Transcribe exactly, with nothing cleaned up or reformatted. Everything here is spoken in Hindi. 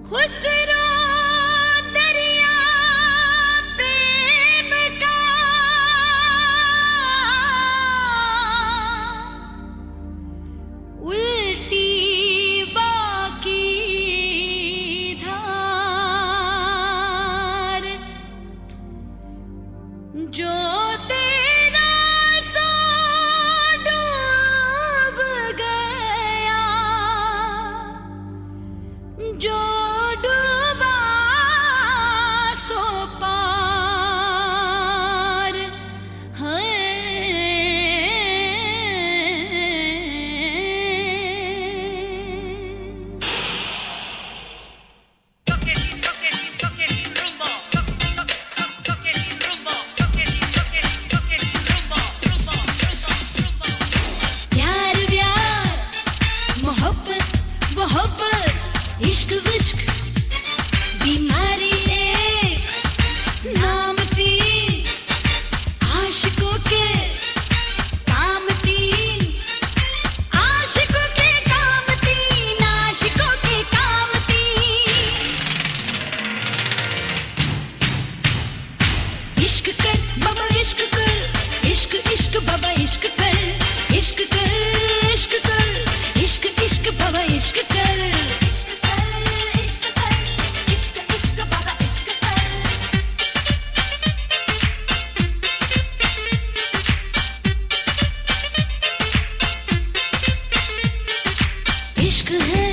खुसरो दरिया प्रेम का उल्टी बाकी धार जो तेरा सो डूब गया जो डूबा सो पार है। प्यार व्यार मोहब्बत मोहब्बत इश्क विश्क बीमारी एक नाम तीन आशिकों के काम तीन आशिकों के काम तीन आशिकों के काम तीन। इश्क कर बाबा इश्क कर इश्क इश्क बाबा इश्क कर इश्क कर इश्क कर इश्क इश्क बाबा इश्क कर इश्क कर इश्क कर इश्क इश्क बाबा इश्क कर। इश्क है